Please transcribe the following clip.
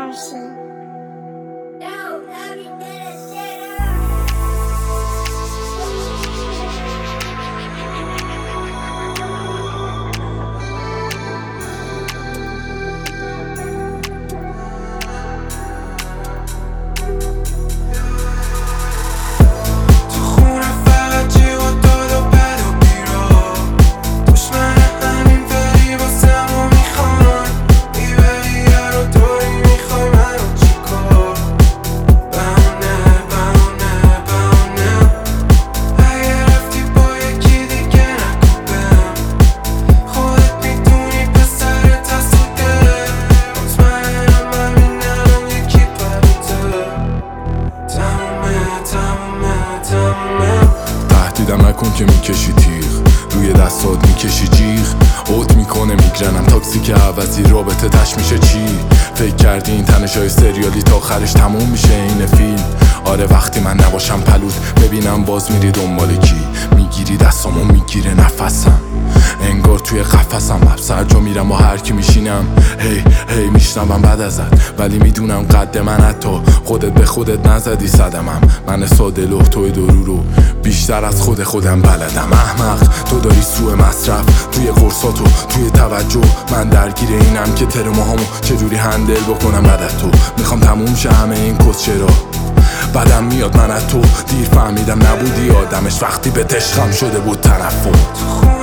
Hershey. تهدیدم نکن که میکشی تیغ، روی دستات میکشی جیغ. اوت میکنه میگرنم تاکسی که عوضی رابطه تش میشه چی؟ فکر کردی این تنشای سریالی تا آخرش تموم میشه این فیلم؟ آره وقتی من نباشم پلود ببینم باز میری دنبال کی. میگیری دستامو میگیره نفسم انگار توی قفسم، هر جا میرم با هر کی میشینم هی میشنوم بعد ازت، ولی میدونم قد من حتی خودت به خودت نزدی صدمم. من ساده لوح توی درو بیشتر از خودم بلدم. احمق تو داری سوء مصرف توی قرصاتو توی توجه، من درگیر اینم که ترماهامو چجوری هندل بکنم بعد از تو. میخوام تموم شه همه این کسچرا، بعدم میاد من از تو. دیر فهمیدم نبودی آدمش وقتی به عشقم شده بود تنفر.